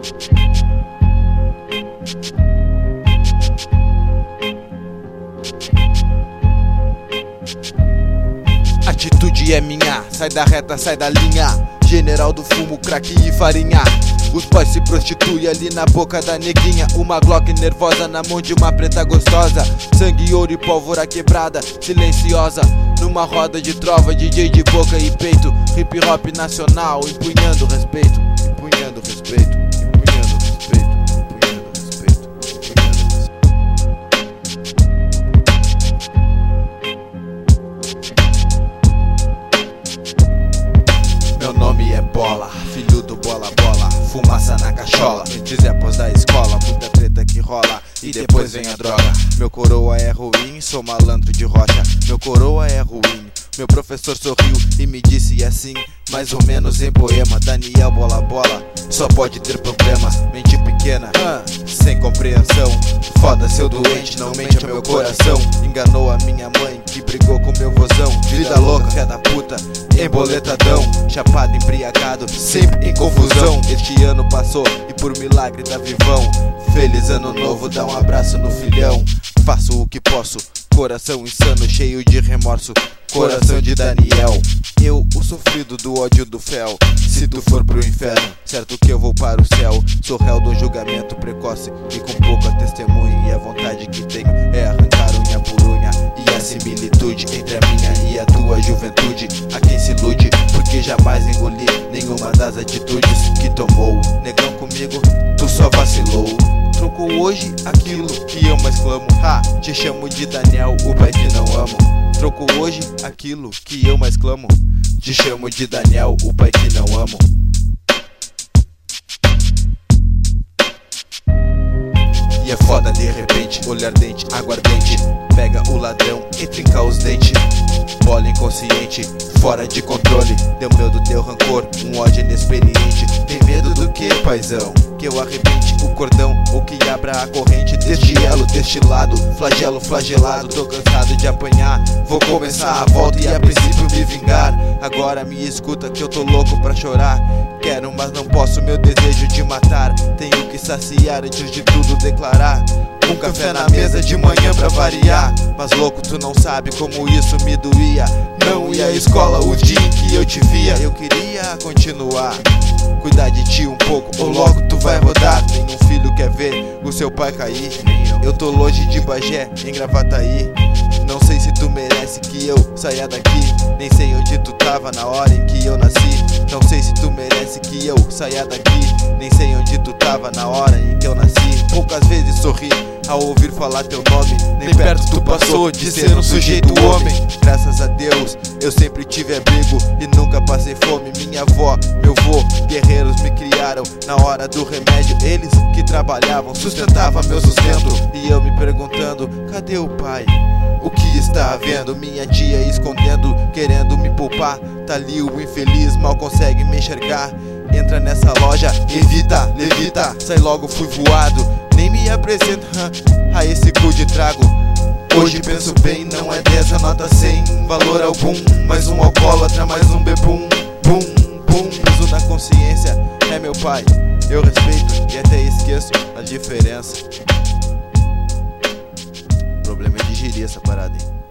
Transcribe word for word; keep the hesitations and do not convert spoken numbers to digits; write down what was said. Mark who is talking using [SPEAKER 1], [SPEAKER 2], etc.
[SPEAKER 1] Atitude é minha, sai da reta, sai da linha. General do fumo, crack e farinha. Os boys se prostituem ali na boca da neguinha. Uma Glock nervosa na mão de uma preta gostosa. Sangue, ouro e pólvora quebrada, silenciosa. Numa roda de trova, D J de boca e peito. Hip hop nacional, empunhando respeito. Empunhando respeito, empunhando respeito, empunhando respeito, empunhando respeito. Meu nome é Bola, filho do Bola Bola. Fumaça na cachola, antes é após da escola. Muita treta que rola e depois vem a droga. Meu coroa é ruim, sou malandro de rocha. Meu coroa é ruim. Meu professor sorriu e me disse assim, mais ou menos em poema: Daniel Bola Bola, só pode ter problema. Mente pequena, ah, sem compreensão. Foda seu doente, não mente ao meu coração. Enganou a minha mãe que brigou com meu vozão. Vida louca, fé da puta, emboletadão. Chapado, embriagado, sempre em confusão. Este ano passou e por milagre tá vivão. Feliz ano novo, dá um abraço no filhão. Faço o que posso, coração insano, cheio de remorso. Coração de Daniel, eu, o sofrido do ódio do fel. Se tu for pro inferno, certo que eu vou para o céu. Sou réu do julgamento precoce e com pouca testemunha. E a vontade que tenho é arrancar unha por unha. E a similitude entre a minha e a tua juventude. A quem se ilude, porque jamais engoli nenhuma das atitudes que tomou. Negão comigo, tu só vacilou. Trocou hoje aquilo que eu mais clamo. Ha, te chamo de Daniel, o pai que não amo. Trocou hoje aquilo que eu mais clamo. Te chamo de Daniel, o pai que não amo. E é foda de repente, olhar dente, aguardente. Pega o ladrão e trinca os dentes. Bola inconsciente, fora de controle. Deu medo, deu rancor, um ódio inexperiente. Tem medo do que, paizão? Que eu arrebente o cordão ou que abra a corrente deste elo, deste lado. Flagelo, flagelado, tô cansado de apanhar. Vou começar a volta e a princípio me vingar. Agora me escuta que eu tô louco pra chorar. Quero, mas não posso, meu desejo de matar. Tenho que saciar antes de tudo declarar. Um café na mesa de manhã pra variar. Mas louco, tu não sabe como isso me doía. Não ia à escola o dia em que eu te via. Eu queria continuar, cuidar de ti um pouco, ou logo tu vai rodar. Nenhum filho quer ver o seu pai cair. Eu tô longe de Bagé, em Gravataí. Não sei se tu merece que eu saia daqui. Nem sei onde tu tava na hora em que eu nasci. Não sei se tu merece que eu saia daqui. Nem sei onde tu tava na hora em que eu nasci. Poucas vezes sorri ao ouvir falar teu nome. Nem perto tu passou de ser um sujeito homem. Graças a Deus eu sempre tive abrigo e nunca passei fome. Minha avó, meu vô, guerreiros me criaram na hora do remédio. Eles que trabalhavam, sustentavam meu sustento. E eu me perguntando, cadê o pai? O que está havendo? Minha tia escondendo, querendo me poupar. Tá ali o infeliz, mal consegue me enxergar. Entra nessa loja, evita, levita. Sai logo, fui voado. Nem me apresento a esse cu de trago. Hoje penso bem, não é dessa nota sem valor algum. Mais um alcoólatra, mais um bebum. Bum, bum, peso na consciência. É meu pai, eu respeito e até esqueço a diferença. Problema é digerir essa parada, hein?